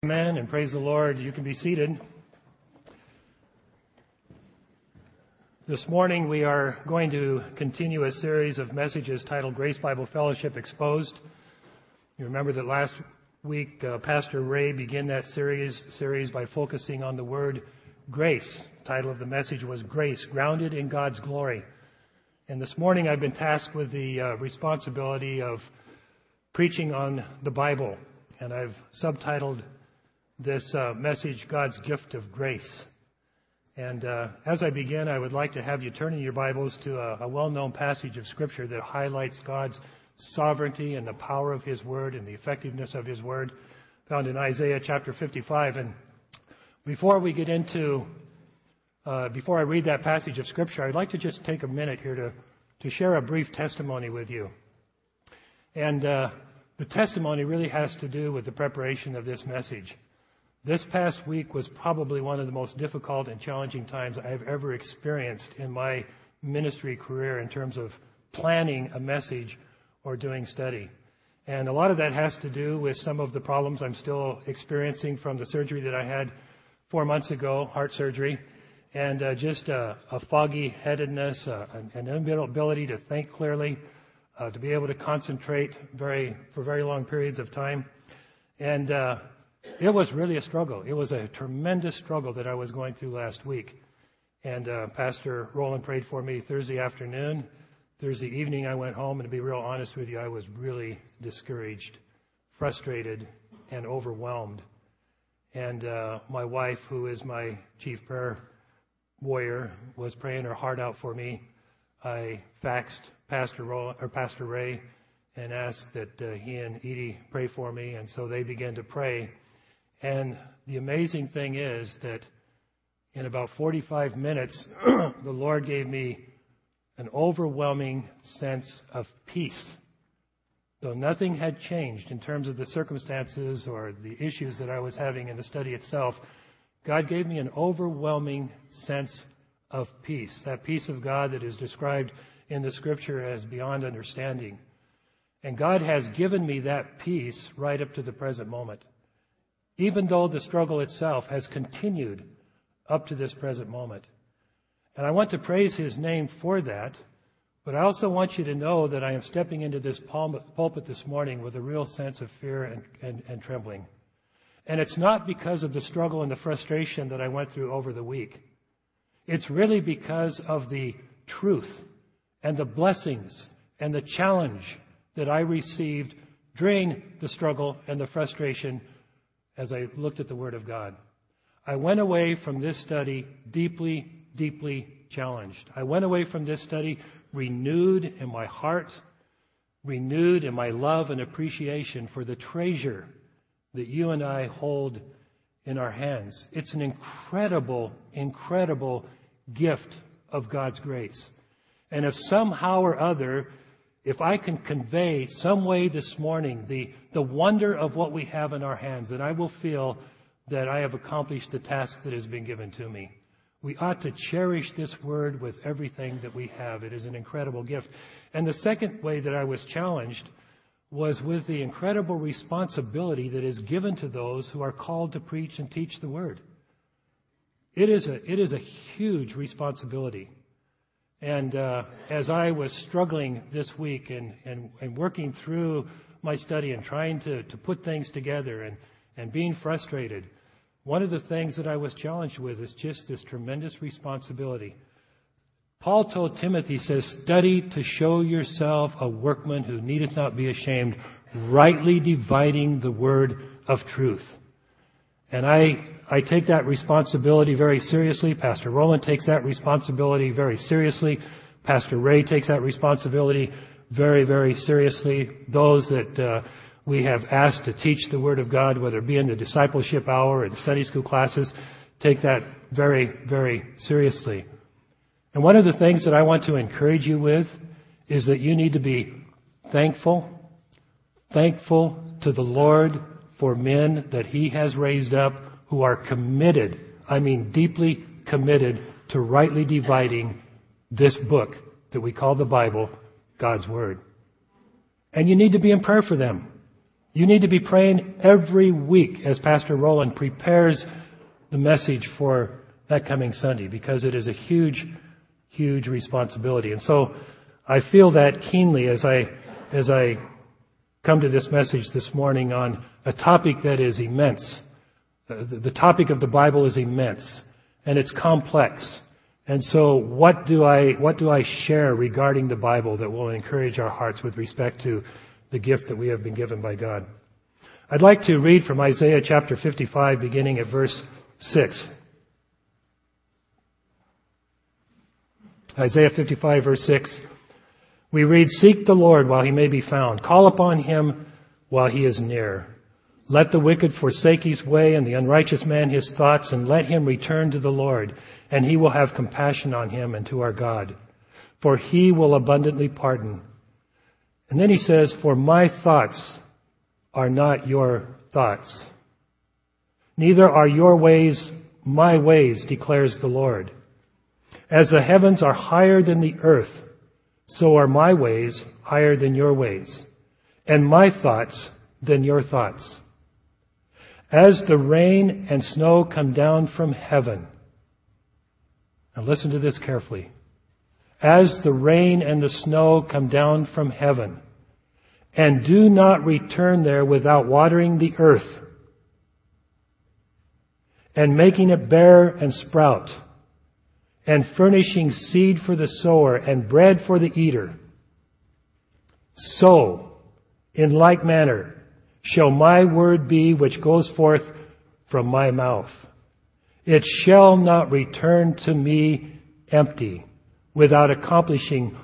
Amen, and praise the Lord. You can be seated. This morning we are going to continue a series of messages titled Grace Bible Fellowship Exposed. You remember that last week Pastor Ray began that series by focusing on the word grace. The title of the message was Grace, Grounded in God's Glory. And this morning I've been tasked with the responsibility of preaching on the Bible, and I've subtitled this message, God's Gift of Grace. And as I begin, I would like to have you turn in your Bibles to a well-known passage of Scripture that highlights God's sovereignty and the power of His Word and the effectiveness of His Word, found in Isaiah chapter 55. And before we get into, before I read that passage of Scripture, I'd like to just take a minute here to share a brief testimony with you. And the testimony really has to do with the preparation of this message. This past week was probably one of the most difficult and challenging times I've ever experienced in my ministry career in terms of planning a message or doing study. And a lot of that has to do with some of the problems I'm still experiencing from the surgery that I had 4 months ago, heart surgery, and just a foggy-headedness, an inability to think clearly, to be able to concentrate for very long periods of time. And it was really a struggle. It was a tremendous struggle that I was going through last week. And Pastor Roland prayed for me Thursday afternoon. Thursday evening I went home, and to be real honest with you, I was really discouraged, frustrated, and overwhelmed. And my wife, who is my chief prayer warrior, was praying her heart out for me. I faxed Pastor Ray and asked that he and Edie pray for me, and so they began to pray. And the amazing thing is that in about 45 minutes, the Lord gave me an overwhelming sense of peace. Though nothing had changed in terms of the circumstances or the issues that I was having in the study itself, God gave me an overwhelming sense of peace, that peace of God that is described in the Scripture as beyond understanding. And God has given me that peace right up to the present moment, even though the struggle itself has continued up to this present moment. And I want to praise His name for that, but I also want you to know that I am stepping into this pulpit this morning with a real sense of fear and trembling. And it's not because of the struggle and the frustration that I went through over the week. It's really because of the truth and the blessings and the challenge that I received during the struggle and the frustration as I looked at the Word of God. I went away from this study deeply, deeply challenged. I went away from this study renewed in my heart, renewed in my love and appreciation for the treasure that you and I hold in our hands. It's an incredible, incredible gift of God's grace. And if somehow or other, if I can convey some way this morning the wonder of what we have in our hands, then I will feel that I have accomplished the task that has been given to me. We ought to cherish this word with everything that we have. It is an incredible gift. And the second way that I was challenged was with the incredible responsibility that is given to those who are called to preach and teach the word. It is a huge responsibility. And as I was struggling this week and working through my study and trying to put things together and being frustrated, one of the things that I was challenged with is just this tremendous responsibility. Paul told Timothy, he says, study to show yourself a workman who needeth not be ashamed, rightly dividing the word of truth. And I take that responsibility very seriously. Pastor Roland takes that responsibility very seriously. Pastor Ray takes that responsibility very, very seriously. Those that we have asked to teach the Word of God, whether it be in the discipleship hour or the Sunday school classes, take that very, very seriously. And one of the things that I want to encourage you with is that you need to be thankful to the Lord for men that He has raised up who are committed, I mean deeply committed, to rightly dividing this book that we call the Bible, God's Word. And you need to be in prayer for them. You need to be praying every week as Pastor Roland prepares the message for that coming Sunday, because it is a huge, huge responsibility. And so I feel that keenly as I come to this message this morning on a topic that is immense. The topic of the Bible is immense, and it's complex. And so what do I share regarding the Bible that will encourage our hearts with respect to the gift that we have been given by God? I'd like to read from Isaiah chapter 55, beginning at verse 6. Isaiah 55, verse 6. We read, "Seek the Lord while he may be found. Call upon him while he is near. Let the wicked forsake his way and the unrighteous man his thoughts, and let him return to the Lord, and he will have compassion on him and to our God. For he will abundantly pardon." And then he says, "For my thoughts are not your thoughts. Neither are your ways my ways, declares the Lord. As the heavens are higher than the earth, so are my ways higher than your ways, and my thoughts than your thoughts. As the rain and snow come down from heaven." Now listen to this carefully. "As the rain and the snow come down from heaven, and do not return there without watering the earth, and making it bear and sprout, and furnishing seed for the sower and bread for the eater, so, in like manner, shall my word be which goes forth from my mouth. It shall not return to me empty, without accomplishing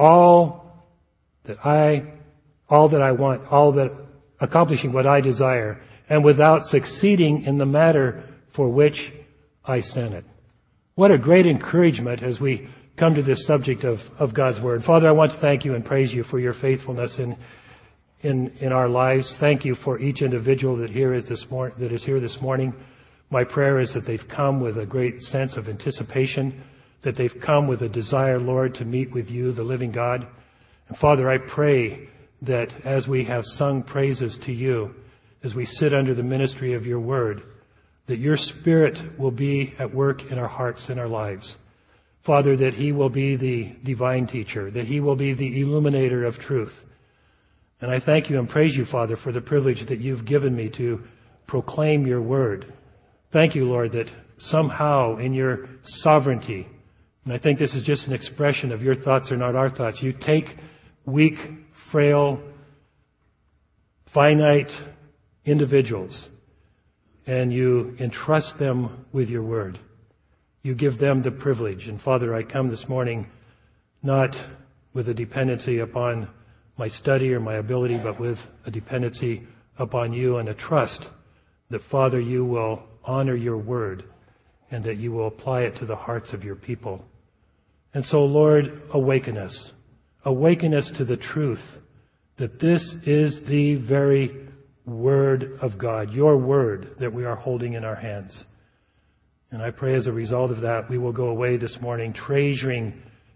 accomplishing what I desire, and without succeeding in the matter for which I sent it." What a great encouragement as we come to this subject of God's Word. Father, I want to thank you and praise you for your faithfulness in our lives. Thank you for each individual that is here this morning. My prayer is that they've come with a great sense of anticipation, that they've come with a desire, Lord, to meet with you, the living God. And Father, I pray that as we have sung praises to you, as we sit under the ministry of your word, that your Spirit will be at work in our hearts and our lives. Father, that he will be the divine teacher, that he will be the illuminator of truth. And I thank you and praise you, Father, for the privilege that you've given me to proclaim your word. Thank you, Lord, that somehow in your sovereignty, and I think this is just an expression of your thoughts are not our thoughts, you take weak, frail, finite individuals and you entrust them with your word. You give them the privilege. And Father, I come this morning not with a dependency upon my study or my ability, but with a dependency upon you and a trust that, Father, you will honor your word and that you will apply it to the hearts of your people. And so, Lord, awaken us. Awaken us to the truth that this is the very Word of God, your word that we are holding in our hands. And I pray as a result of that, we will go away this morning treasuring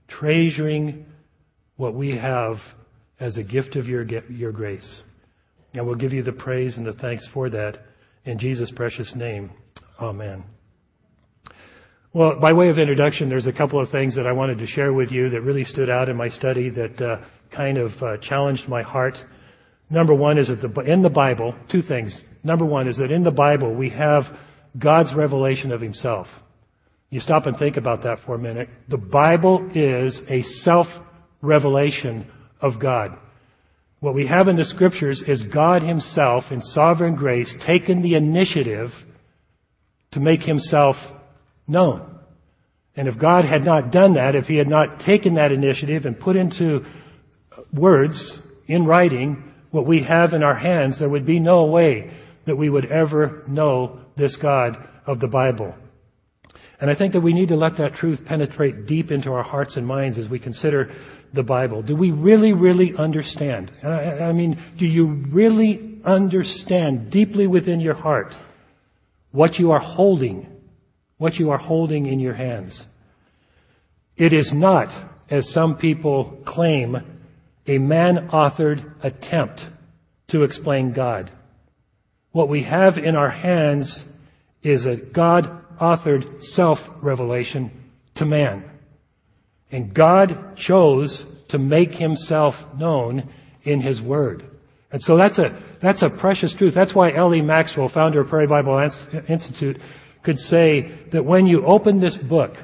what we have as a gift of your grace. And we'll give you the praise and the thanks for that in Jesus' precious name. Amen. Well, by way of introduction, there's a couple of things that I wanted to share with you that really stood out in my study that kind of challenged my heart. Number one is that in the Bible, two things. Number one is that in the Bible we have God's revelation of himself. You stop and think about that for a minute. The Bible is a self-revelation of God. What we have in the Scriptures is God himself in sovereign grace taken the initiative to make himself known. And if God had not done that, if he had not taken that initiative and put into words, in writing, what we have in our hands, there would be no way that we would ever know this God of the Bible. And I think that we need to let that truth penetrate deep into our hearts and minds as we consider the Bible. Do we really, really understand? I mean, do you really understand deeply within your heart what you are holding in your hands? It is not, as some people claim, a man-authored attempt to explain God. What we have in our hands is a God-authored self-revelation to man. And God chose to make himself known in his Word. And so that's a precious truth. That's why L.E. Maxwell, founder of Prairie Bible Institute, could say that when you open this book,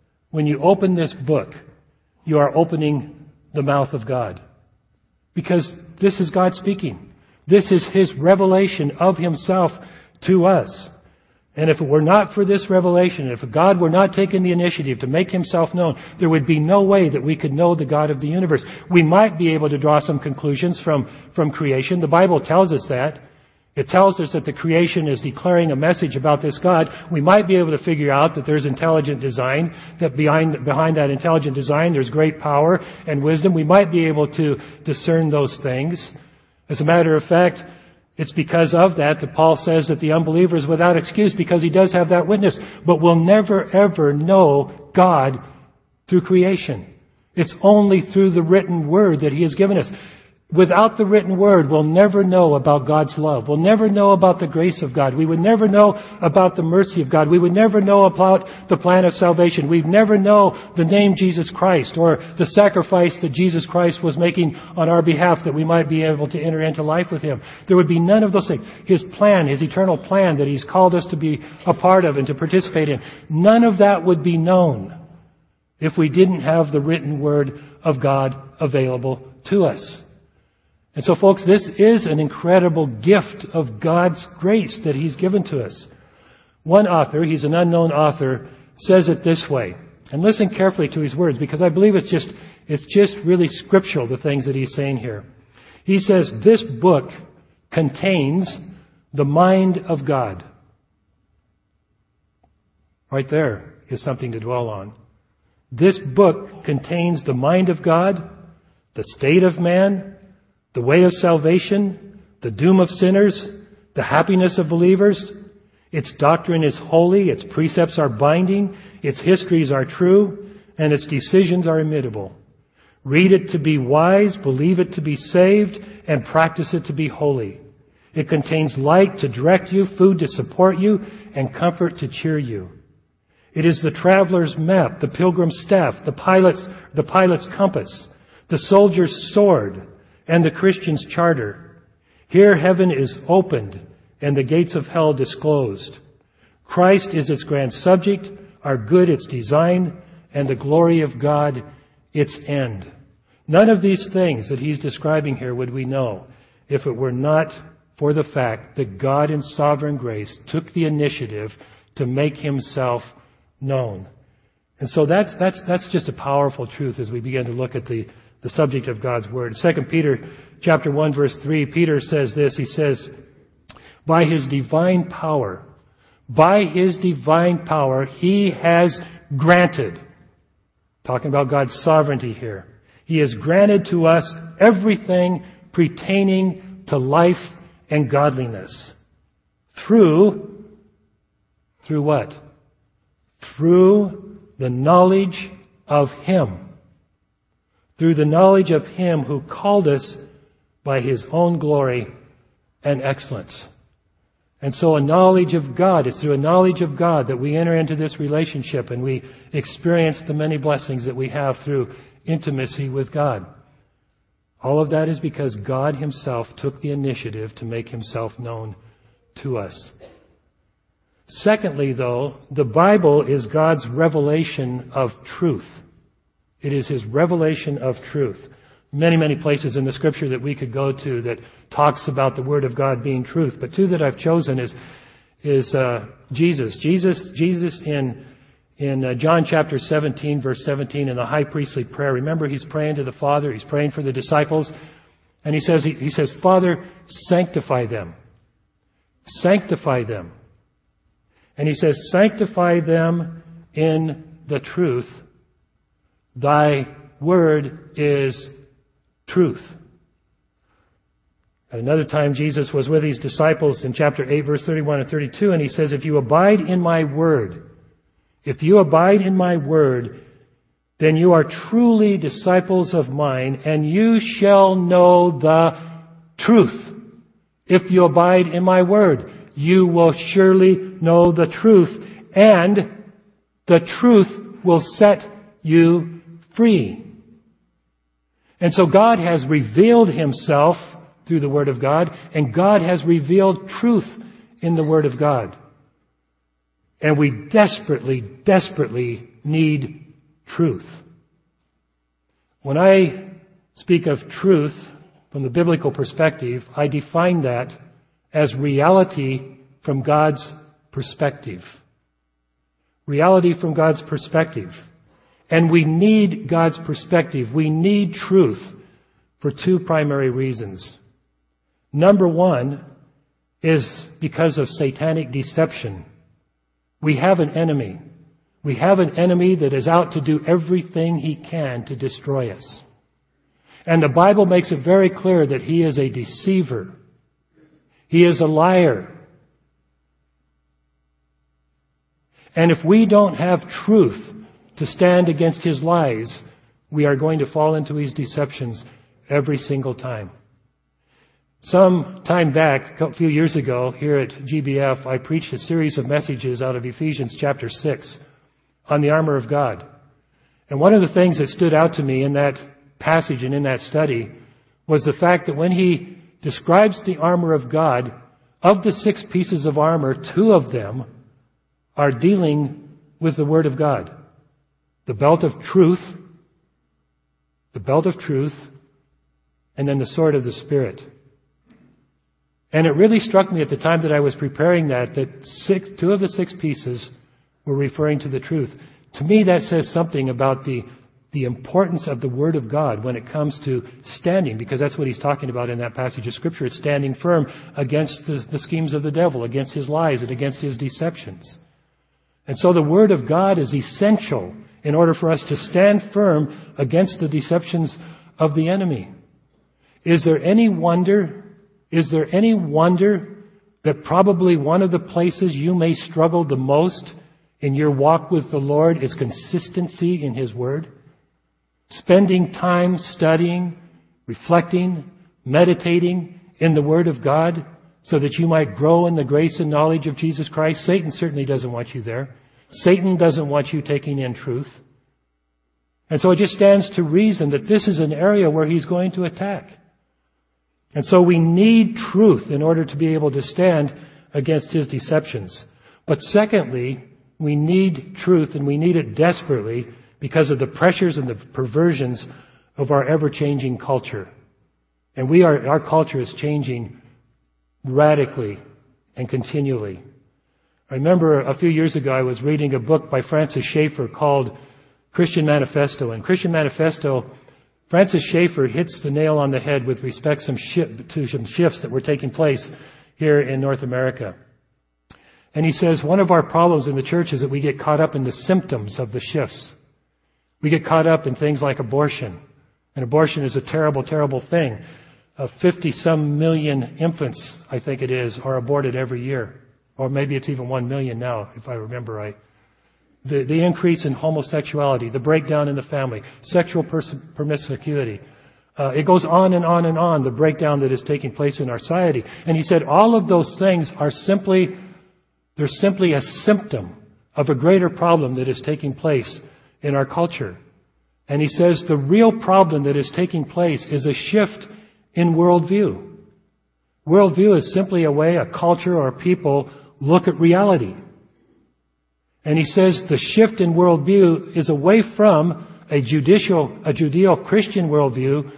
you are opening the mouth of God. Because this is God speaking. This is his revelation of himself to us. And if it were not for this revelation, if God were not taking the initiative to make himself known, there would be no way that we could know the God of the universe. We might be able to draw some conclusions from creation. The Bible tells us that. It tells us that the creation is declaring a message about this God. We might be able to figure out that there's intelligent design, that behind that intelligent design there's great power and wisdom. We might be able to discern those things. As a matter of fact, it's because of that Paul says that the unbeliever is without excuse, because he does have that witness. But we'll never ever know God through creation. It's only through the written word that he has given us. Without the written word, we'll never know about God's love. We'll never know about the grace of God. We would never know about the mercy of God. We would never know about the plan of salvation. We'd never know the name Jesus Christ or the sacrifice that Jesus Christ was making on our behalf that we might be able to enter into life with him. There would be none of those things. His plan, his eternal plan that he's called us to be a part of and to participate in, none of that would be known if we didn't have the written word of God available to us. And so, folks, this is an incredible gift of God's grace that he's given to us. One author, he's an unknown author, says it this way. And listen carefully to his words, because I believe it's just really scriptural, the things that he's saying here. He says, this book contains the mind of God. Right there is something to dwell on. This book contains the mind of God, the state of man, the way of salvation, the doom of sinners, the happiness of believers. Its doctrine is holy, its precepts are binding, its histories are true, and its decisions are immutable. Read it to be wise, believe it to be saved, and practice it to be holy. It contains light to direct you, food to support you, and comfort to cheer you. It is the traveler's map, the pilgrim's staff, the pilot's compass, the soldier's sword, and the Christian's charter. Here heaven is opened and the gates of hell disclosed. Christ is its grand subject, our good its design, and the glory of God its end. None of these things that he's describing here would we know if it were not for the fact that God in sovereign grace took the initiative to make himself known. And so that's just a powerful truth as we begin to look at the subject of God's Word. 2 Peter chapter 1, verse 3, Peter says this. He says, by his divine power, he has granted, talking about God's sovereignty here, he has granted to us everything pertaining to life and godliness. Through what? Through the knowledge of him. Through the knowledge of him who called us by his own glory and excellence. And so a knowledge of God, it's through a knowledge of God that we enter into this relationship and we experience the many blessings that we have through intimacy with God. All of that is because God himself took the initiative to make himself known to us. Secondly, though, the Bible is God's revelation of truth. It is his revelation of truth. Many, many places in the scripture that we could go to that talks about the word of God being truth. But two that I've chosen is Jesus. Jesus in John chapter 17, verse 17, in the high priestly prayer. Remember, he's praying to the Father. He's praying for the disciples. And he says, Father, sanctify them. Sanctify them. And he says, sanctify them in the truth. Thy word is truth. At another time, Jesus was with his disciples in chapter 8, verse 31 and 32, and he says, if you abide in my word, then you are truly disciples of mine, and you shall know the truth. If you abide in my word, you will surely know the truth, and the truth will set you free. And so God has revealed himself through the Word of God, and God has revealed truth in the Word of God. And we desperately, desperately need truth. When I speak of truth from the biblical perspective, I define that as reality from God's perspective. Reality from God's perspective. And we need God's perspective. We need truth for two primary reasons. Number one is because of satanic deception. We have an enemy. We have an enemy that is out to do everything he can to destroy us. And the Bible makes it very clear that he is a deceiver. He is a liar. And if we don't have truth to stand against his lies, we are going to fall into his deceptions every single time. Some time back, a few years ago, here at GBF, I preached a series of messages out of Ephesians chapter 6 on the armor of God. And one of the things that stood out to me in that passage and in that study was the fact that when he describes the armor of God, of the 6 pieces of armor, 2 of them are dealing with the Word of God. The belt of truth, and then the sword of the Spirit. And it really struck me at the time that I was preparing that 2 of the 6 pieces were referring to the truth. To me, that says something about the importance of the Word of God when it comes to standing, because that's what he's talking about in that passage of Scripture. It's standing firm against the schemes of the devil, against his lies, and against his deceptions. And so the Word of God is essential in order for us to stand firm against the deceptions of the enemy. Is there any wonder that probably one of the places you may struggle the most in your walk with the Lord is consistency in His Word? Spending time studying, reflecting, meditating in the Word of God so that you might grow in the grace and knowledge of Jesus Christ. Satan certainly doesn't want you there. Satan doesn't want you taking in truth. And so it just stands to reason that this is an area where he's going to attack. And so we need truth in order to be able to stand against his deceptions. But secondly, we need truth, and we need it desperately because of the pressures and the perversions of our ever-changing culture. And our culture is changing radically and continually. I remember a few years ago I was reading a book by Francis Schaeffer called Christian Manifesto. And Christian Manifesto, Francis Schaeffer hits the nail on the head with respect to some shifts that were taking place here in North America. And he says one of our problems in the church is that we get caught up in the symptoms of the shifts. We get caught up in things like abortion. And abortion is a terrible, terrible thing. 50-some million infants, I think it is, are aborted every year. Or maybe it's even 1 million now, if I remember right. The increase in homosexuality, the breakdown in the family, sexual promiscuity. It goes on and on and on, the breakdown that is taking place in our society. And he said all of those things are simply a symptom of a greater problem that is taking place in our culture. And he says the real problem that is taking place is a shift in worldview. Worldview is simply a way a culture or people look at reality. And he says the shift in worldview is away from a Judeo-Christian worldview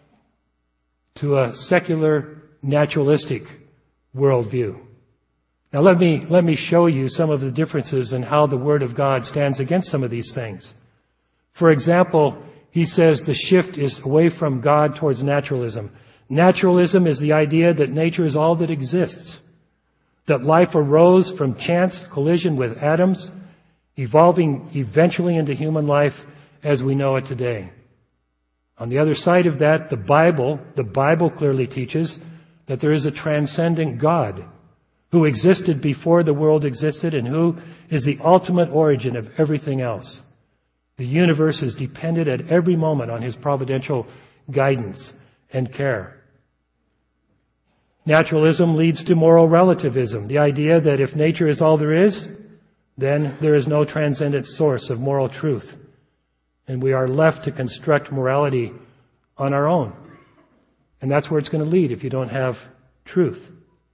to a secular, naturalistic worldview. Now let me show you some of the differences in how the Word of God stands against some of these things. For example, he says the shift is away from God towards naturalism. Naturalism is the idea that nature is all that exists, that life arose from chance collision with atoms, evolving eventually into human life as we know it today. On the other side of that, the Bible clearly teaches that there is a transcendent God who existed before the world existed and who is the ultimate origin of everything else. The universe is dependent at every moment on His providential guidance and care. Naturalism leads to moral relativism, the idea that if nature is all there is, then there is no transcendent source of moral truth, and we are left to construct morality on our own. And that's where it's going to lead if you don't have truth.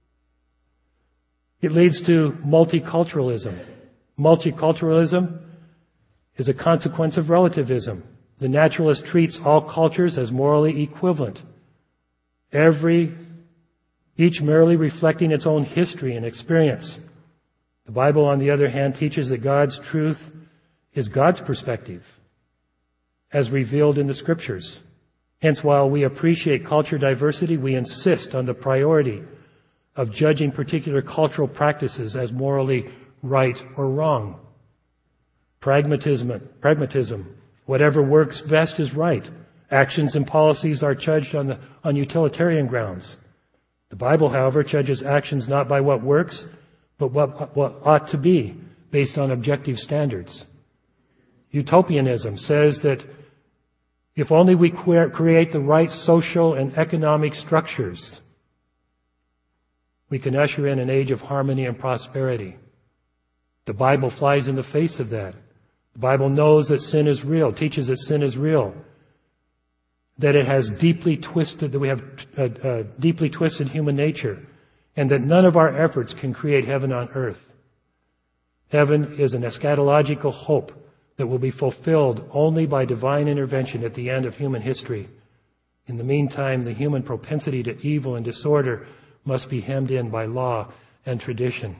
It leads to multiculturalism. Multiculturalism is a consequence of relativism. The naturalist treats all cultures as morally equivalent, each merely reflecting its own history and experience. The Bible, on the other hand, teaches that God's truth is God's perspective, as revealed in the Scriptures. Hence, while we appreciate culture diversity, we insist on the priority of judging particular cultural practices as morally right or wrong. Pragmatism, whatever works best is right. Actions and policies are judged on utilitarian grounds. The Bible, however, judges actions not by what works, but what ought to be, based on objective standards. Utopianism says that if only we create the right social and economic structures, we can usher in an age of harmony and prosperity. The Bible flies in the face of that. The Bible knows that sin is real, teaches that sin is real, that it has that we have a deeply twisted human nature, and that none of our efforts can create heaven on earth. Heaven is an eschatological hope that will be fulfilled only by divine intervention at the end of human history. In the meantime, the human propensity to evil and disorder must be hemmed in by law and tradition.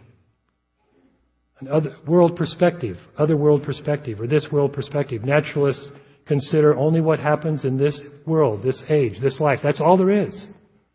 Other world perspective, or this world perspective. Naturalists consider only what happens in this world, this age, this life. That's all there is.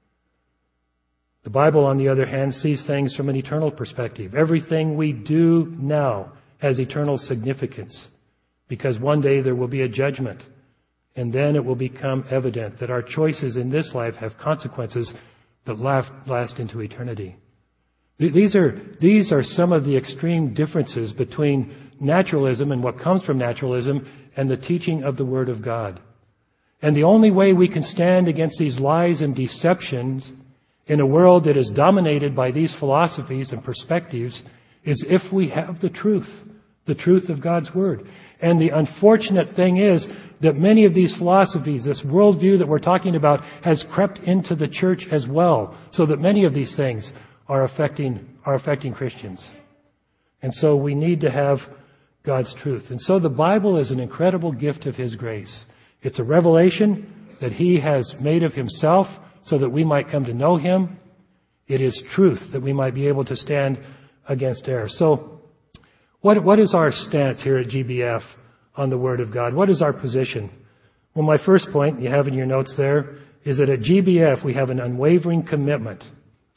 The Bible, on the other hand, sees things from an eternal perspective. Everything we do now has eternal significance, because one day there will be a judgment, and then it will become evident that our choices in this life have consequences that last into eternity. These are some of the extreme differences between naturalism and what comes from naturalism and the teaching of the Word of God. And the only way we can stand against these lies and deceptions in a world that is dominated by these philosophies and perspectives is if we have the truth of God's Word. And the unfortunate thing is that many of these philosophies, this worldview that we're talking about, has crept into the church as well, so that many of these things are affecting Christians. And so we need to have God's truth. And so the Bible is an incredible gift of His grace. It's a revelation that He has made of Himself so that we might come to know Him. It is truth that we might be able to stand against error. So what is our stance here at GBF on the Word of God? What is our position? Well, my first point, you have in your notes there, is that at GBF we have an unwavering commitment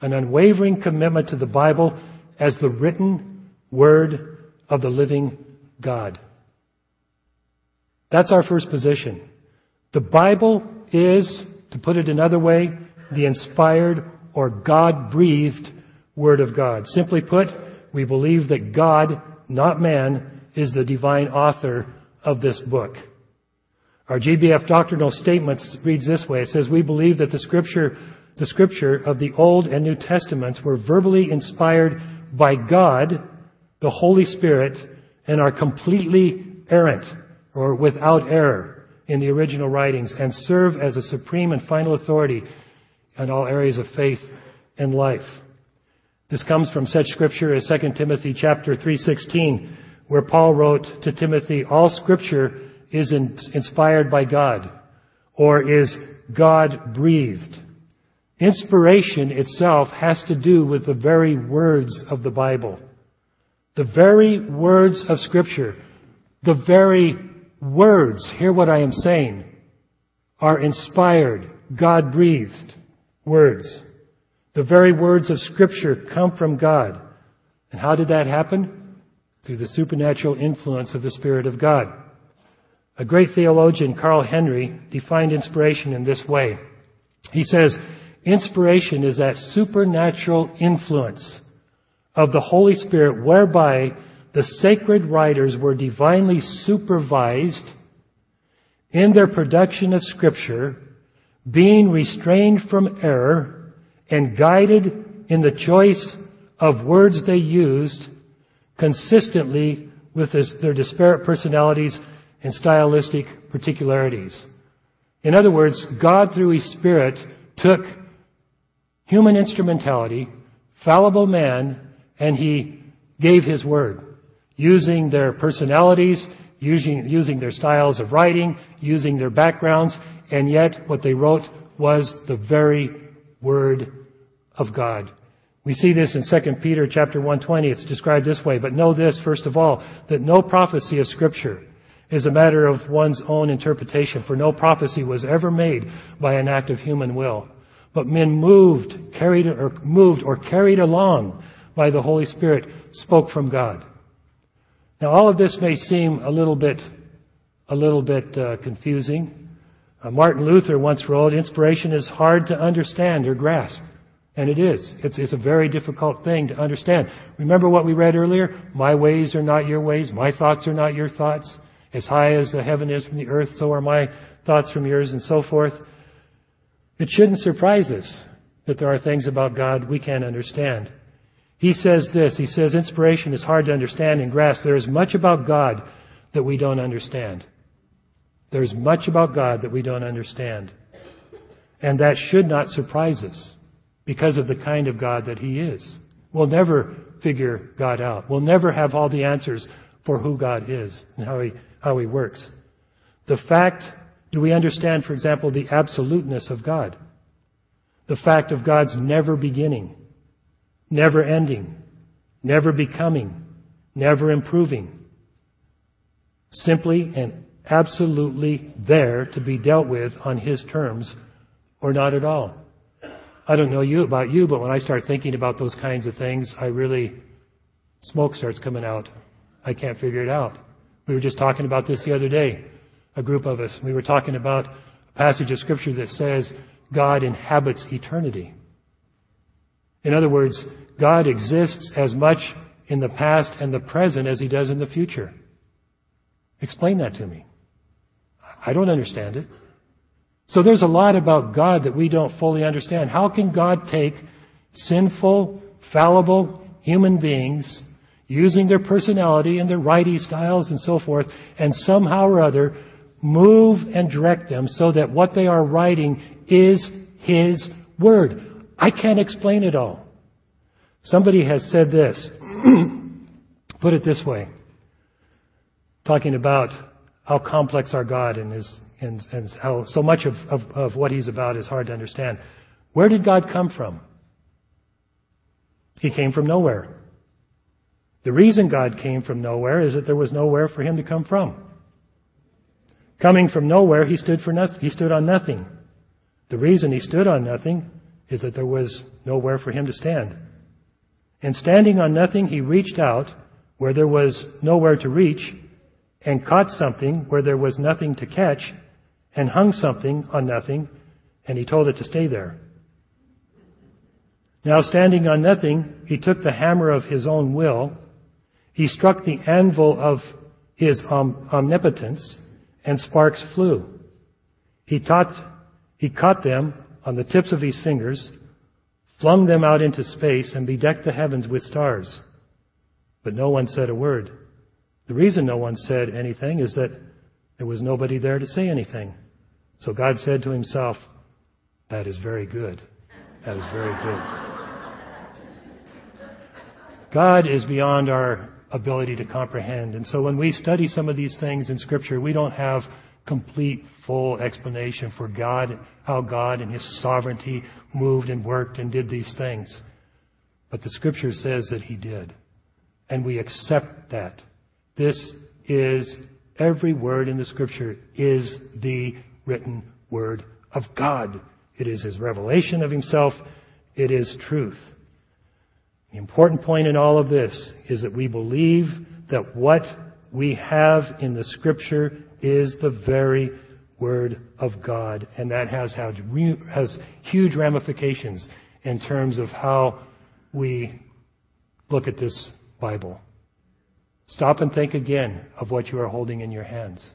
to the Bible as the written Word of the living God. That's our first position. The Bible is, to put it another way, the inspired or God-breathed Word of God. Simply put, we believe that God, not man, is the divine author of this book. Our GBF doctrinal statements reads this way. It says, we believe that the scripture of the Old and New Testaments were verbally inspired by God, the Holy Spirit, and are completely errant or without error in the original writings and serve as a supreme and final authority in all areas of faith and life. This comes from such scripture as 2 Timothy chapter 3:16, where Paul wrote to Timothy, all scripture is inspired by God, or is God-breathed. Inspiration itself has to do with the very words of the Bible. The very words of Scripture, the very words, hear what I am saying, are inspired, God-breathed words. The very words of Scripture come from God. And how did that happen? Through the supernatural influence of the Spirit of God. A great theologian, Carl Henry, defined inspiration in this way. He says, inspiration is that supernatural influence of the Holy Spirit whereby the sacred writers were divinely supervised in their production of Scripture, being restrained from error and guided in the choice of words they used consistently with their disparate personalities and stylistic particularities. In other words, God, through His Spirit, took human instrumentality, fallible man, and He gave His Word, using their personalities, using their styles of writing, using their backgrounds, and yet what they wrote was the very Word of God. We see this in 2 Peter chapter 1:20. It's described this way, "But know this, first of all, that no prophecy of Scripture is a matter of one's own interpretation, for no prophecy was ever made by an act of human will, but men moved or carried along by the Holy Spirit spoke from God." Now, all of this may seem a little bit confusing. Martin Luther once wrote, "Inspiration is hard to understand or grasp." And it is. It's a very difficult thing to understand. Remember what we read earlier? My ways are not your ways. My thoughts are not your thoughts. As high as the heaven is from the earth, so are my thoughts from yours, and so forth. It shouldn't surprise us that there are things about God we can't understand. He says this. He says, inspiration is hard to understand and grasp. There is much about God that we don't understand. There's much about God that we don't understand. And that should not surprise us because of the kind of God that He is. We'll never figure God out. We'll never have all the answers for who God is and how He works. Do we understand, for example, the absoluteness of God? The fact of God's never beginning, never ending, never becoming, never improving. Simply and absolutely there to be dealt with on His terms or not at all. I don't know about you, but when I start thinking about those kinds of things, smoke starts coming out. I can't figure it out. We were just talking about this the other day, a group of us. We were talking about a passage of Scripture that says God inhabits eternity. In other words, God exists as much in the past and the present as He does in the future. Explain that to me. I don't understand it. So there's a lot about God that we don't fully understand. How can God take sinful, fallible human beings, using their personality and their writing styles and so forth, and somehow or other move and direct them so that what they are writing is His Word? I can't explain it all. Somebody has said this, put it this way, talking about how complex our God and how so much of what He's about is hard to understand. Where did God come from? He came from nowhere. The reason God came from nowhere is that there was nowhere for Him to come from. Coming from nowhere, He stood on nothing. The reason He stood on nothing is that there was nowhere for Him to stand. And standing on nothing, He reached out where there was nowhere to reach, and caught something where there was nothing to catch, and hung something on nothing, and He told it to stay there. Now, standing on nothing, He took the hammer of His own will, He struck the anvil of His omnipotence, and sparks flew. He caught them on the tips of His fingers, flung them out into space, and bedecked the heavens with stars. But no one said a word. The reason no one said anything is that there was nobody there to say anything. So God said to Himself, "That is very good. That is very good." God is beyond our ability to comprehend. And so when we study some of these things in Scripture, we don't have complete, full explanation for God, how God and His sovereignty moved and worked and did these things. But the Scripture says that He did. And we accept that. Every word in the Scripture is the written Word of God. It is His revelation of Himself. It is truth. The important point in all of this is that we believe that what we have in the Scripture is the very Word of God. And that has huge ramifications in terms of how we look at this Bible. Stop and think again of what you are holding in your hands.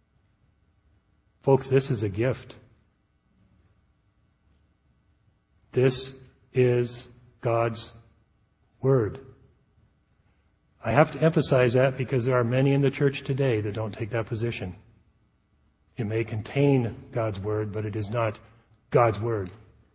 Folks, this is a gift. This is God's Word. I have to emphasize that because there are many in the church today that don't take that position. It may contain God's Word, but it is not God's Word.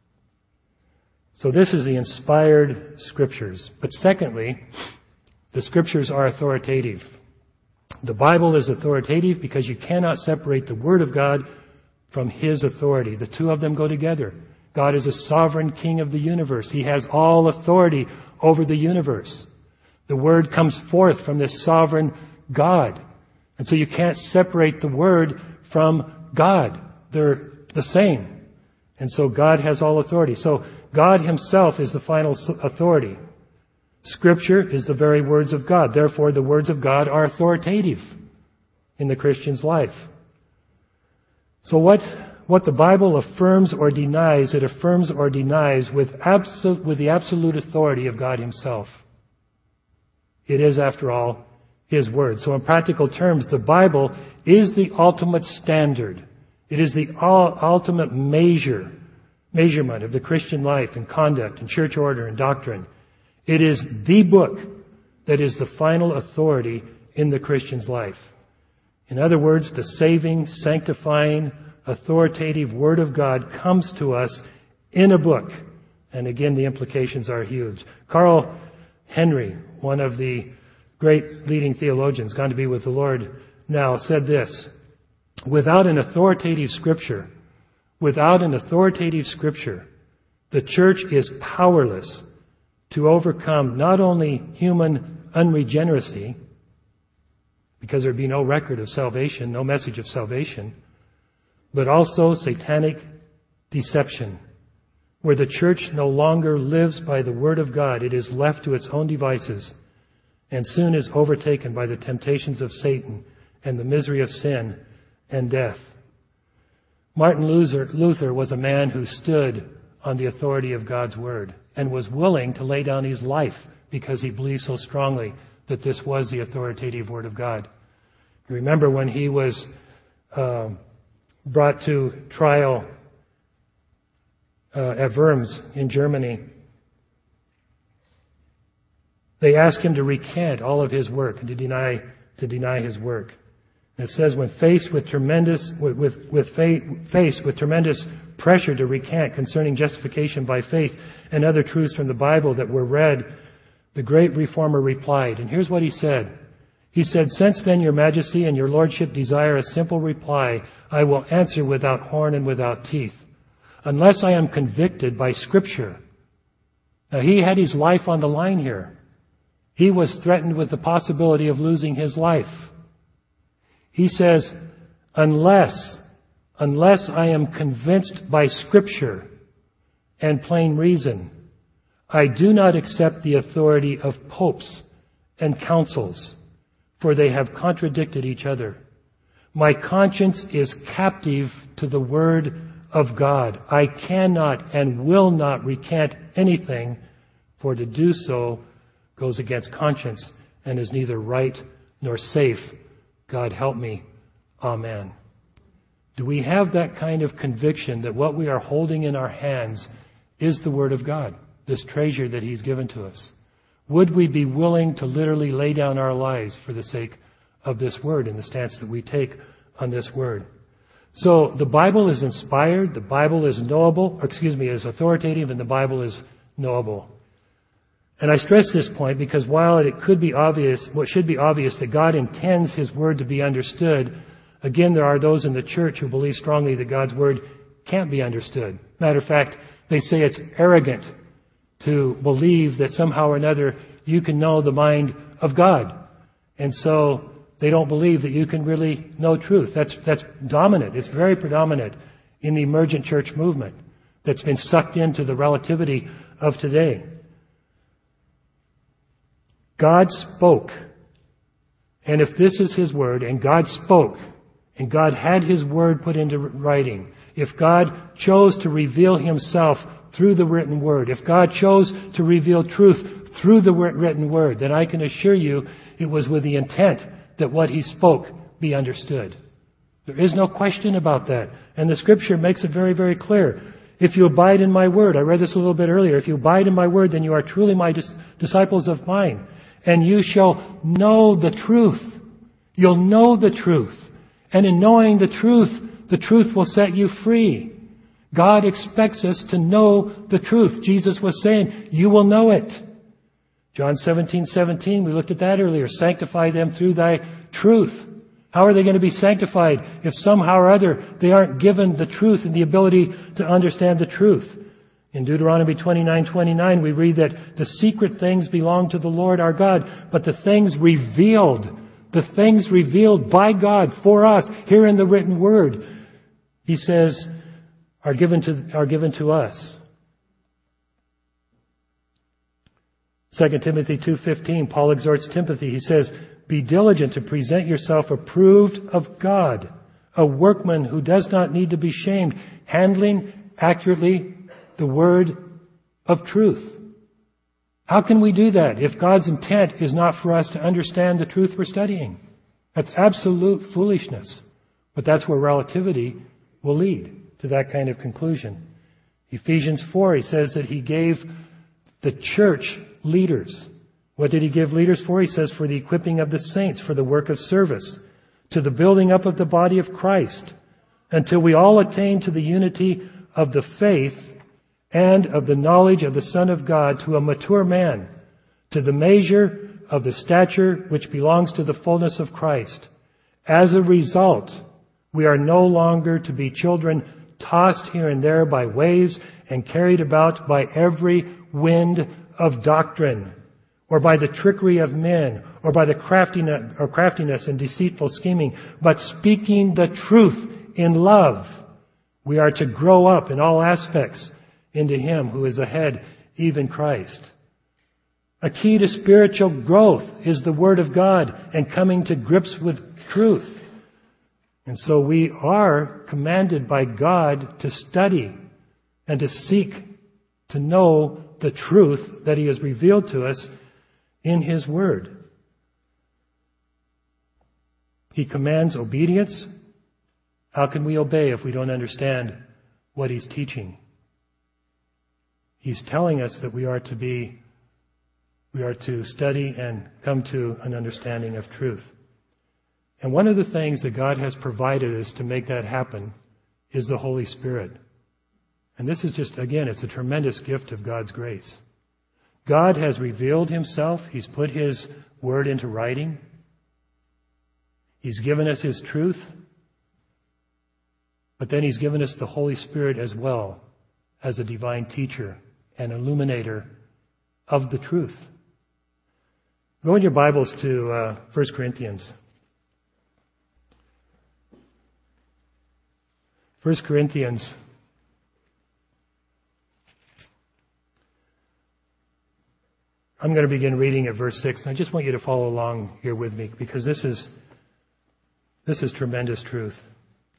So this is the inspired Scriptures. But secondly, the Scriptures are authoritative. The Bible is authoritative because you cannot separate the Word of God from His authority. The two of them go together. God is a sovereign King of the universe. He has all authority over the universe. The Word comes forth from this sovereign God. And so you can't separate the Word from God. They're the same. And so God has all authority. So God Himself is the final authority. Scripture is the very words of God. Therefore, the words of God are authoritative in the Christian's life. So what the Bible affirms or denies, it affirms or denies with the absolute authority of God Himself. It is, after all, His Word. So in practical terms, the Bible is the ultimate standard. It is the ultimate measurement of the Christian life and conduct and church order and doctrine. It is the book that is the final authority in the Christian's life. In other words, the saving, sanctifying, authoritative Word of God comes to us in a book. And again, the implications are huge. Carl Henry, one of the great leading theologians, gone to be with the Lord now, said this: without an authoritative Scripture, the church is powerless to overcome not only human unregeneracy, because there would be no record of salvation, no message of salvation, but also satanic deception, where the church no longer lives by the Word of God. It is left to its own devices and soon is overtaken by the temptations of Satan and the misery of sin and death. Martin Luther was a man who stood on the authority of God's Word and was willing to lay down his life because he believed so strongly that this was the authoritative Word of God. You remember when he was brought to trial at Worms in Germany, they asked him to recant all of his work and to deny his work. And it says, when faced with tremendous pressure to recant concerning justification by faith and other truths from the Bible that were read, the great reformer replied, and here's what he said. He said, "Since then your majesty and your lordship desire a simple reply, I will answer without horn and without teeth. Unless I am convicted by Scripture." Now he had his life on the line here. He was threatened with the possibility of losing his life. He says, unless I am convinced by Scripture and plain reason, I do not accept the authority of popes and councils, for they have contradicted each other. My conscience is captive to the Word of God. I cannot and will not recant anything, for to do so goes against conscience and is neither right nor safe. God help me. Amen. Do we have that kind of conviction that what we are holding in our hands is the Word of God, this treasure that He's given to us? Would we be willing to literally lay down our lives for the sake of this Word and the stance that we take on this Word? So the Bible is inspired, the Bible is is authoritative, and the Bible is knowable. And I stress this point because while it could be obvious, what should be obvious, that God intends His Word to be understood, again, there are those in the church who believe strongly that God's Word can't be understood. Matter of fact, they say it's arrogant to believe that somehow or another you can know the mind of God. And so they don't believe that you can really know truth. That's dominant. It's very predominant in the emergent church movement that's been sucked into the relativity of today. God spoke. And if this is His Word, and God spoke, and God had His Word put into writing, if God chose to reveal Himself through the written Word, if God chose to reveal truth through the written Word, then I can assure you it was with the intent that what He spoke be understood. There is no question about that. And the Scripture makes it very, very clear. If you abide in my word, I read this a little bit earlier, if you abide in my word, then you are truly my disciples of mine, and you shall know the truth. You'll know the truth. And in knowing the truth will set you free. God expects us to know the truth. Jesus was saying, you will know it. John 17:17, we looked at that earlier. Sanctify them through thy truth. How are they going to be sanctified if somehow or other they aren't given the truth and the ability to understand the truth? In Deuteronomy 29:29, we read that the secret things belong to the Lord our God, but the things revealed by God for us here in the written word, he says, are given to us. 2 Timothy 2:15, Paul exhorts Timothy. He says, be diligent to present yourself approved of God, a workman who does not need to be shamed, handling accurately the word of truth. How can we do that if God's intent is not for us to understand the truth we're studying? That's absolute foolishness. But that's where relativity will lead to that kind of conclusion. Ephesians 4, he says that he gave the church leaders. What did he give leaders for? He says for the equipping of the saints, for the work of service, to the building up of the body of Christ, until we all attain to the unity of the faith and of the knowledge of the Son of God, to a mature man, to the measure of the stature which belongs to the fullness of Christ. As a result, we are no longer to be children tossed here and there by waves and carried about by every wind of doctrine, or by the trickery of men, or by the craftiness and deceitful scheming, but speaking the truth in love. We are to grow up in all aspects into Him who is the head, even Christ. A key to spiritual growth is the Word of God and coming to grips with truth. And so we are commanded by God to study and to seek to know the truth that He has revealed to us in His Word. He commands obedience. How can we obey if we don't understand what He's teaching? He's telling us that we are to study and come to an understanding of truth. And one of the things that God has provided us to make that happen is the Holy Spirit. And this is just, again, it's a tremendous gift of God's grace. God has revealed Himself. He's put His Word into writing. He's given us His truth. But then He's given us the Holy Spirit as well as a divine teacher and illuminator of the truth. Go in your Bibles to 1 Corinthians. 1 Corinthians. I'm going to begin reading at verse 6, and I just want you to follow along here with me because this is tremendous truth.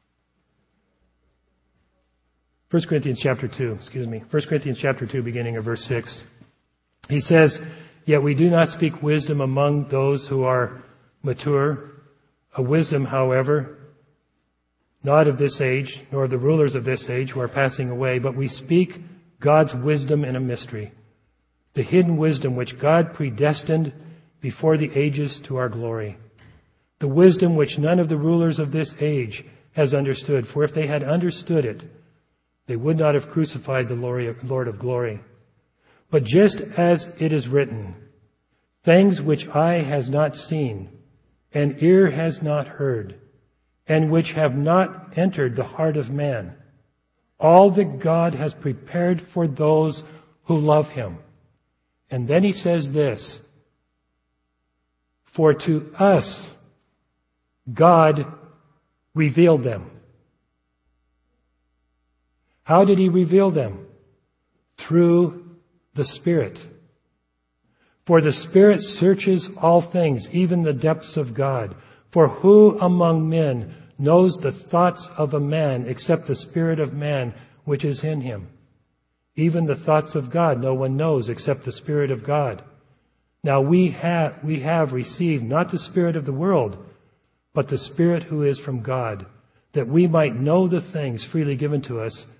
1 Corinthians chapter 2, 1 Corinthians chapter 2, beginning of verse 6. He says, "Yet we do not speak wisdom among those who are mature, a wisdom, however, not of this age, nor of the rulers of this age who are passing away, but we speak God's wisdom in a mystery, the hidden wisdom which God predestined before the ages to our glory. The wisdom which none of the rulers of this age has understood, for if they had understood it, they would not have crucified the Lord of glory. But just as it is written, things which eye has not seen, and ear has not heard, and which have not entered the heart of man, all that God has prepared for those who love Him." And then he says this, "For to us God revealed them." How did He reveal them? Through the Spirit. "For the Spirit searches all things, even the depths of God. For who among men knows the thoughts of a man except the spirit of man which is in him? Even the thoughts of God no one knows except the Spirit of God. Now we have received not the spirit of the world, but the Spirit who is from God, that we might know the things freely given to us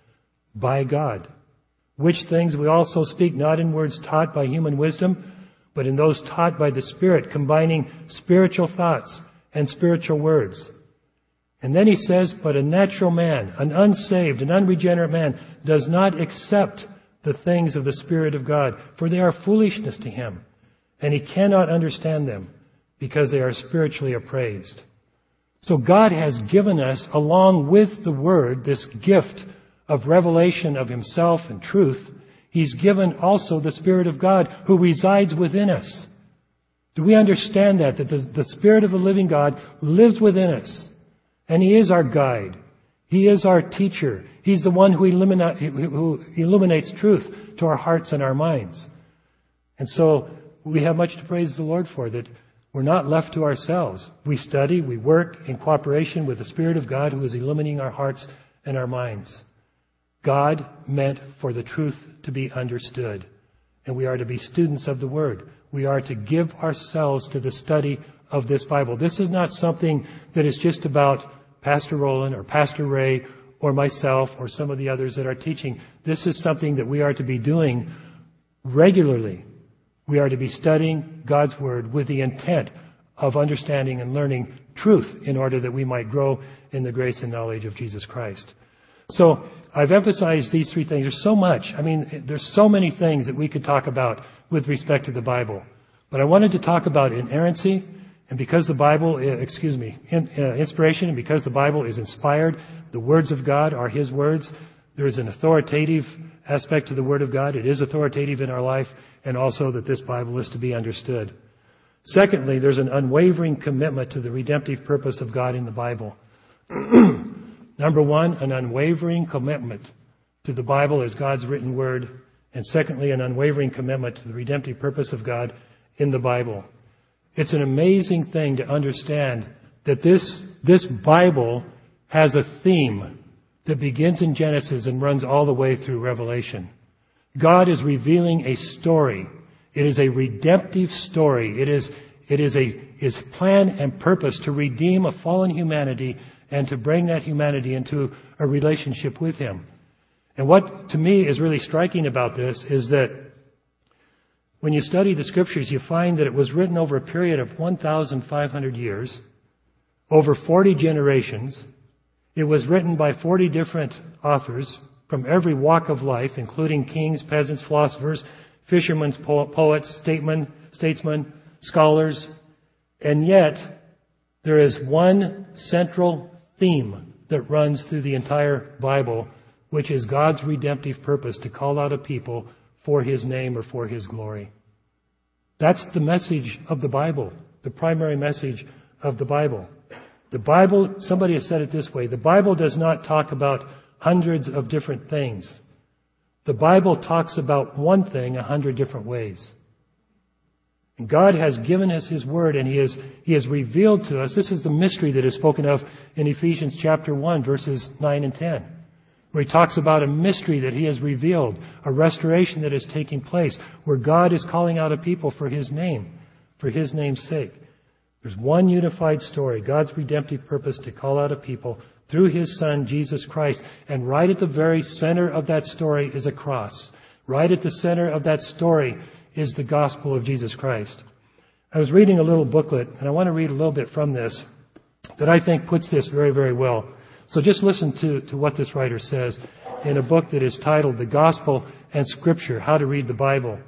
by God. Which things we also speak not in words taught by human wisdom, but in those taught by the Spirit, combining spiritual thoughts and spiritual words. And then he says, but a natural man, an unsaved, an unregenerate man, does not accept the things of the Spirit of God, for they are foolishness to him, and he cannot understand them, because they are spiritually appraised. So God has given us, along with the Word, this gift of revelation of Himself and truth. He's given also the Spirit of God who resides within us. Do we understand that the Spirit of the living God lives within us? And He is our guide. He is our teacher. He's the one who illuminates truth to our hearts and our minds. And so we have much to praise the Lord for, that we're not left to ourselves. We study, we work in cooperation with the Spirit of God who is illuminating our hearts and our minds. God meant for the truth to be understood. And we are to be students of the Word. We are to give ourselves to the study of this Bible. This is not something that is just about Pastor Roland or Pastor Ray or myself or some of the others that are teaching. This is something that we are to be doing regularly. We are to be studying God's Word with the intent of understanding and learning truth in order that we might grow in the grace and knowledge of Jesus Christ. So I've emphasized these three things. There's so much. There's so many things that we could talk about with respect to the Bible. But I wanted to talk about inerrancy, and because the Bible, inspiration, and because the Bible is inspired, the words of God are His words. There is an authoritative aspect to the Word of God. It is authoritative in our life, and also that this Bible is to be understood. Secondly, there's an unwavering commitment to the redemptive purpose of God in the Bible. Number one, an unwavering commitment to the Bible as God's written Word. And secondly, an unwavering commitment to the redemptive purpose of God in the Bible. It's an amazing thing to understand that this Bible has a theme that begins in Genesis and runs all the way through Revelation. God is revealing a story. It is a redemptive story. It is His plan and purpose to redeem a fallen humanity and to bring that humanity into a relationship with Him. And what to me is really striking about this is that when you study the Scriptures, you find that it was written over a period of 1,500 years, over 40 generations. It was written by 40 different authors from every walk of life, including kings, peasants, philosophers, fishermen, poets, statesmen, scholars. And yet, there is one central theme that runs through the entire Bible, which is God's redemptive purpose to call out a people for His name or for His glory. That's the message of the Bible, the primary message of the Bible. The Bible, somebody has said it this way, the Bible does not talk about hundreds of different things. The Bible talks about one thing 100 different ways. And God has given us His Word, and He has revealed to us, this is the mystery that is spoken of in Ephesians chapter 1, verses 9 and 10, where He talks about a mystery that He has revealed, a restoration that is taking place, where God is calling out a people for His name, for His name's sake. There's one unified story, God's redemptive purpose to call out a people through His Son, Jesus Christ. And right at the very center of that story is a cross. Right at the center of that story is the gospel of Jesus Christ. I was reading a little booklet, and I want to read a little bit from this that I think puts this very, very well. So just listen to what this writer says in a book that is titled The Gospel and Scripture, How to Read the Bible.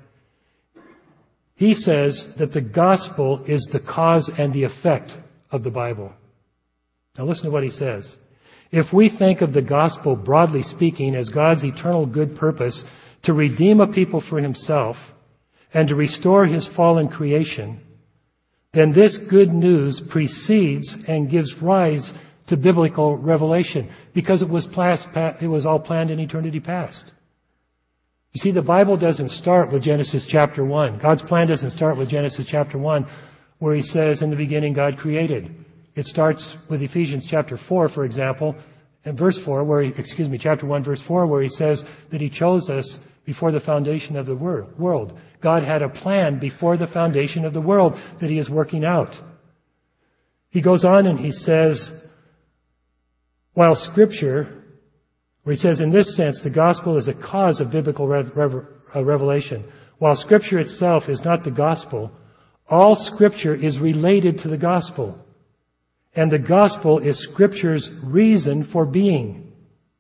He says that the gospel is the cause and the effect of the Bible. Now listen to what he says. If we think of the gospel, broadly speaking, as God's eternal good purpose to redeem a people for Himself and to restore His fallen creation, then this good news precedes and gives rise to biblical revelation, because it was all planned in eternity past. You see, the Bible doesn't start with Genesis chapter 1. God's plan doesn't start with Genesis chapter 1, where He says, in the beginning God created. It starts with Ephesians chapter 4, for example, and chapter 1, verse 4, where He says that He chose us before the foundation of the world. God had a plan before the foundation of the world that He is working out. He goes on and he says, while Scripture where he says, in this sense, the gospel is a cause of biblical revelation. While Scripture itself is not the gospel, all Scripture is related to the gospel. And the gospel is Scripture's reason for being.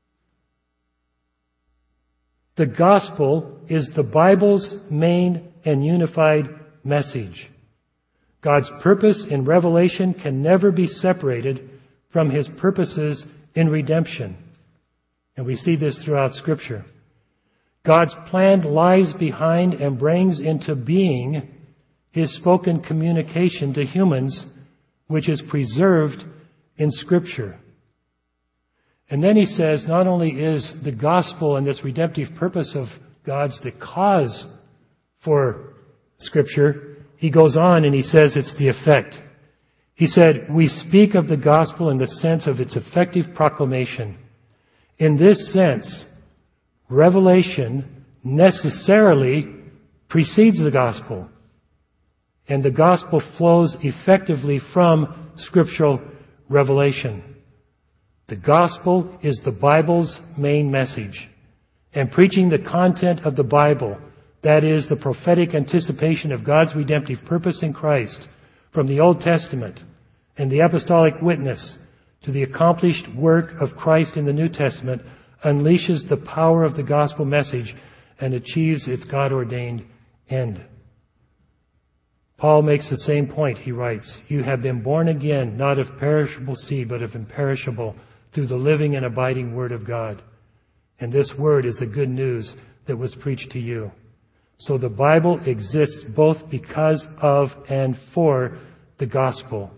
The gospel is the Bible's main and unified message. God's purpose in revelation can never be separated from His purposes in redemption. And we see this throughout Scripture. God's plan lies behind and brings into being His spoken communication to humans, which is preserved in Scripture. And then he says, not only is the gospel and this redemptive purpose of God's the cause for Scripture, he goes on and he says it's the effect. He said, we speak of the gospel in the sense of its effective proclamation. In this sense, revelation necessarily precedes the gospel. And the gospel flows effectively from scriptural revelation. The gospel is the Bible's main message. And preaching the content of the Bible, that is, the prophetic anticipation of God's redemptive purpose in Christ, from the Old Testament and the apostolic witness to the accomplished work of Christ in the New Testament, unleashes the power of the gospel message and achieves its God-ordained end. Paul makes the same point. He writes, you have been born again, not of perishable seed, but of imperishable, through the living and abiding Word of God. And this Word is the good news that was preached to you. So the Bible exists both because of and for the gospel.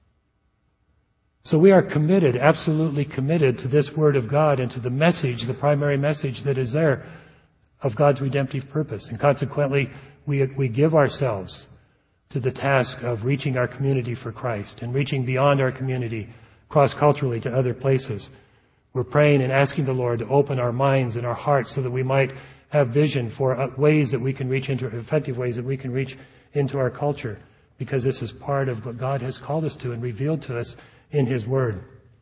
So we are committed, absolutely committed to this Word of God and to the message, the primary message that is there of God's redemptive purpose. And consequently, we give ourselves to the task of reaching our community for Christ and reaching beyond our community cross-culturally to other places. We're praying and asking the Lord to open our minds and our hearts so that we might have vision for ways that we can reach into, effective ways that we can reach into our culture, because this is part of what God has called us to and revealed to us in His Word.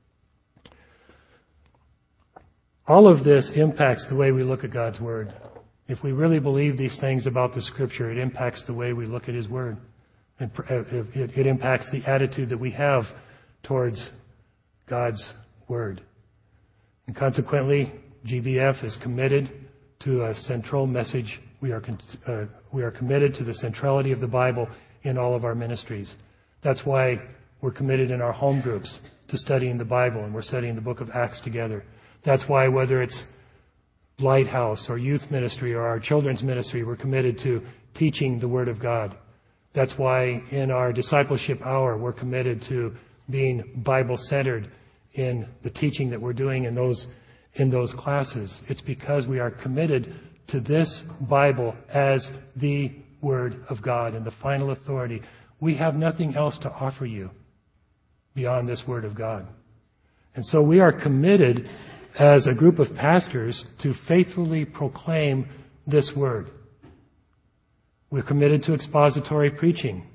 All of this impacts the way we look at God's Word. If we really believe these things about the Scripture, it impacts the way we look at His Word. It impacts the attitude that we have towards God's Word. And consequently, GBF is committed to a central message. We are committed to the centrality of the Bible in all of our ministries. That's why we're committed in our home groups to studying the Bible, and we're studying the book of Acts together. That's why whether it's Lighthouse or youth ministry or our children's ministry, we're committed to teaching the Word of God. That's why in our discipleship hour, we're committed to being Bible-centered in the teaching that we're doing in those classes. It's because we are committed to this Bible as the Word of God and the final authority. We have nothing else to offer you beyond this Word of God. And so we are committed as a group of pastors to faithfully proclaim this Word. We're committed to expository preaching.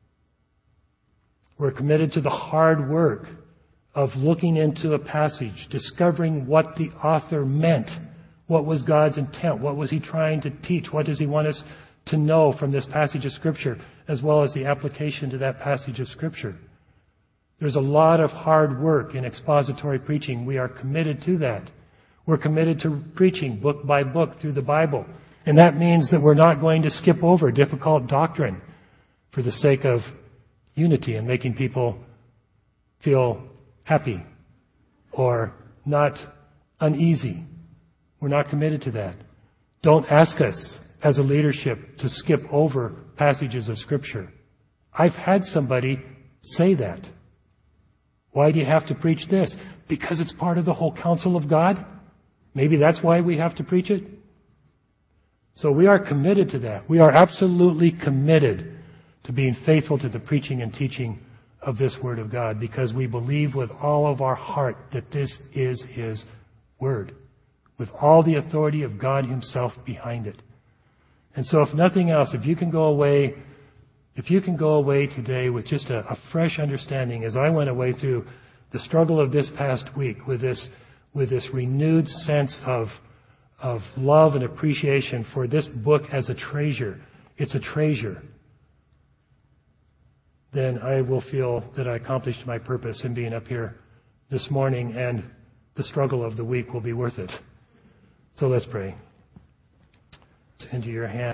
We're committed to the hard work of looking into a passage, discovering what the author meant. What was God's intent? What was He trying to teach? What does He want us to know from this passage of Scripture, as well as the application to that passage of Scripture? There's a lot of hard work in expository preaching. We are committed to that. We're committed to preaching book by book through the Bible. And that means that we're not going to skip over difficult doctrine for the sake of unity and making people feel happy or not uneasy. We're not committed to that. Don't ask us as a leadership to skip over passages of Scripture. I've had somebody say that. Why do you have to preach this? Because it's part of the whole counsel of God? Maybe that's why we have to preach it? So we are committed to that. We are absolutely committed to being faithful to the preaching and teaching of this Word of God, because we believe with all of our heart that this is His Word, with all the authority of God Himself behind it. And so if nothing else, if you can go away today with just a fresh understanding, as I went away through the struggle of this past week with with this renewed sense of love and appreciation for this book as a treasure, it's a treasure, then I will feel that I accomplished my purpose in being up here this morning, and the struggle of the week will be worth it. So let's pray. Into your hands.